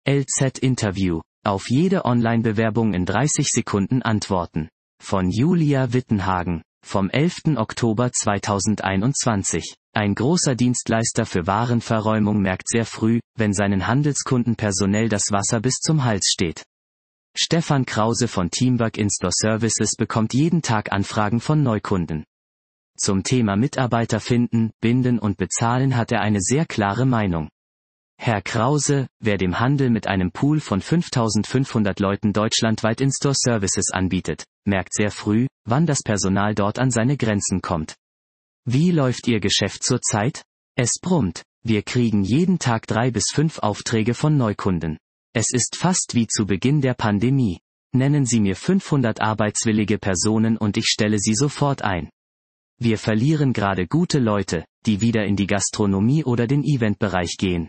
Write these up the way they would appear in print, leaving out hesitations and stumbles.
LZ Interview. Auf jede Online-Bewerbung in 30 Sekunden antworten. Von Julia Wittenhagen. Vom 11. Oktober 2021. Ein großer Dienstleister für Warenverräumung merkt sehr früh, wenn seinen Handelskunden personell das Wasser bis zum Hals steht. Stefan Krause von Teamwork In-Store Services bekommt jeden Tag Anfragen von Neukunden. Zum Thema Mitarbeiter finden, binden und bezahlen hat er eine sehr klare Meinung. Herr Krause, wer dem Handel mit einem Pool von 5500 Leuten deutschlandweit In-Store Services anbietet, merkt sehr früh, wann das Personal dort an seine Grenzen kommt. Wie läuft Ihr Geschäft zurzeit? Es brummt. Wir kriegen jeden Tag 3 bis 5 Aufträge von Neukunden. Es ist fast wie zu Beginn der Pandemie. Nennen Sie mir 500 arbeitswillige Personen und ich stelle sie sofort ein. Wir verlieren gerade gute Leute, die wieder in die Gastronomie oder den Eventbereich gehen.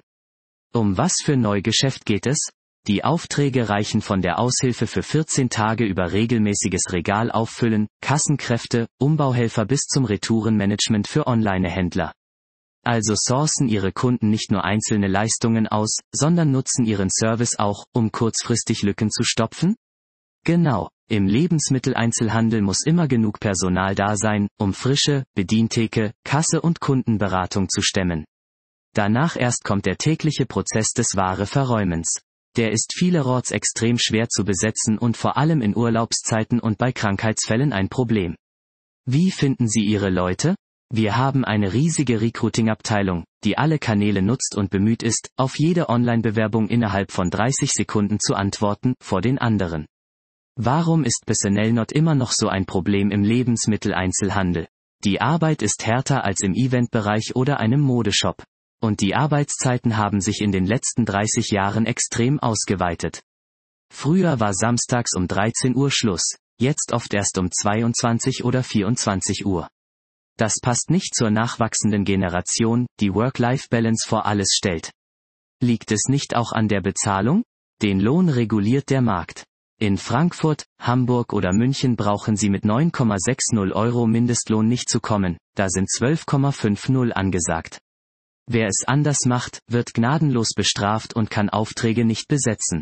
Um was für Neugeschäft geht es? Die Aufträge reichen von der Aushilfe für 14 Tage über regelmäßiges Regal auffüllen, Kassenkräfte, Umbauhelfer bis zum Retourenmanagement für Online-Händler. Also sourcen Ihre Kunden nicht nur einzelne Leistungen aus, sondern nutzen Ihren Service auch, um kurzfristig Lücken zu stopfen? Genau, im Lebensmitteleinzelhandel muss immer genug Personal da sein, um Frische, Bedientheke, Kasse und Kundenberatung zu stemmen. Danach erst kommt der tägliche Prozess des Ware-Verräumens. Der ist vielerorts extrem schwer zu besetzen und vor allem in Urlaubszeiten und bei Krankheitsfällen ein Problem. Wie finden Sie Ihre Leute? Wir haben eine riesige Recruiting-Abteilung, die alle Kanäle nutzt und bemüht ist, auf jede Online-Bewerbung innerhalb von 30 Sekunden zu antworten, vor den anderen. Warum ist Personnel Not immer noch so ein Problem im Lebensmitteleinzelhandel? Die Arbeit ist härter als im Eventbereich oder einem Modeshop. Und die Arbeitszeiten haben sich in den letzten 30 Jahren extrem ausgeweitet. Früher war samstags um 13 Uhr Schluss, jetzt oft erst um 22 oder 24 Uhr. Das passt nicht zur nachwachsenden Generation, die Work-Life-Balance vor alles stellt. Liegt es nicht auch an der Bezahlung? Den Lohn reguliert der Markt. In Frankfurt, Hamburg oder München brauchen Sie mit 9,60 € Mindestlohn nicht zu kommen, da sind 12,50 angesagt. Wer es anders macht, wird gnadenlos bestraft und kann Aufträge nicht besetzen.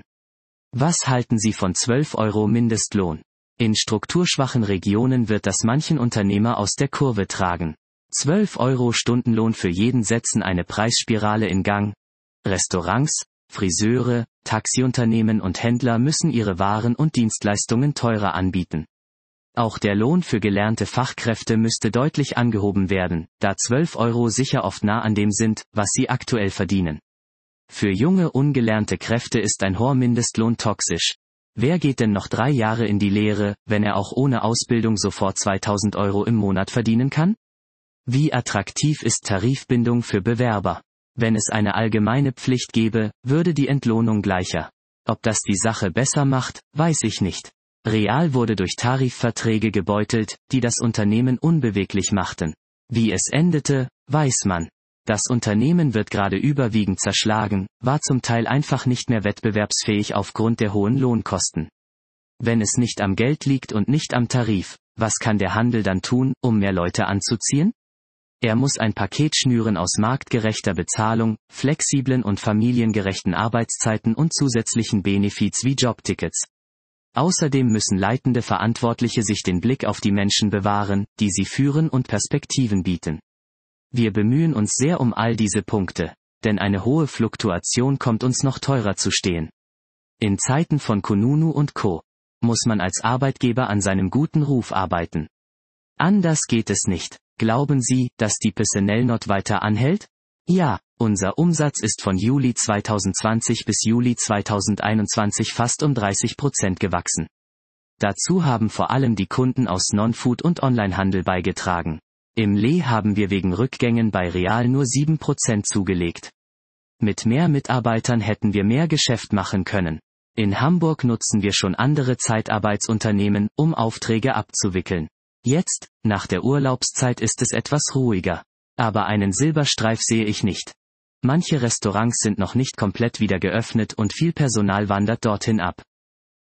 Was halten Sie von 12 € Mindestlohn? In strukturschwachen Regionen wird das manchen Unternehmer aus der Kurve tragen. 12 € Stundenlohn für jeden setzen eine Preisspirale in Gang. Restaurants, Friseure, Taxiunternehmen und Händler müssen ihre Waren und Dienstleistungen teurer anbieten. Auch der Lohn für gelernte Fachkräfte müsste deutlich angehoben werden, da 12 € sicher oft nah an dem sind, was sie aktuell verdienen. Für junge ungelernte Kräfte ist ein hoher Mindestlohn toxisch. Wer geht denn noch 3 Jahre in die Lehre, wenn er auch ohne Ausbildung sofort 2000 € im Monat verdienen kann? Wie attraktiv ist Tarifbindung für Bewerber? Wenn es eine allgemeine Pflicht gäbe, würde die Entlohnung gleicher. Ob das die Sache besser macht, weiß ich nicht. Real wurde durch Tarifverträge gebeutelt, die das Unternehmen unbeweglich machten. Wie es endete, weiß man. Das Unternehmen wird gerade überwiegend zerschlagen, war zum Teil einfach nicht mehr wettbewerbsfähig aufgrund der hohen Lohnkosten. Wenn es nicht am Geld liegt und nicht am Tarif, was kann der Handel dann tun, um mehr Leute anzuziehen? Er muss ein Paket schnüren aus marktgerechter Bezahlung, flexiblen und familiengerechten Arbeitszeiten und zusätzlichen Benefits wie Jobtickets. Außerdem müssen leitende Verantwortliche sich den Blick auf die Menschen bewahren, die sie führen und Perspektiven bieten. Wir bemühen uns sehr um all diese Punkte, denn eine hohe Fluktuation kommt uns noch teurer zu stehen. In Zeiten von Kununu und Co. muss man als Arbeitgeber an seinem guten Ruf arbeiten. Anders geht es nicht. Glauben Sie, dass die Personnel Not weiter anhält? Ja, unser Umsatz ist von Juli 2020 bis Juli 2021 fast um 30% gewachsen. Dazu haben vor allem die Kunden aus Non-Food und Onlinehandel beigetragen. Im Le haben wir wegen Rückgängen bei Real nur 7% zugelegt. Mit mehr Mitarbeitern hätten wir mehr Geschäft machen können. In Hamburg nutzen wir schon andere Zeitarbeitsunternehmen, um Aufträge abzuwickeln. Jetzt, nach der Urlaubszeit ist es etwas ruhiger. Aber einen Silberstreif sehe ich nicht. Manche Restaurants sind noch nicht komplett wieder geöffnet und viel Personal wandert dorthin ab.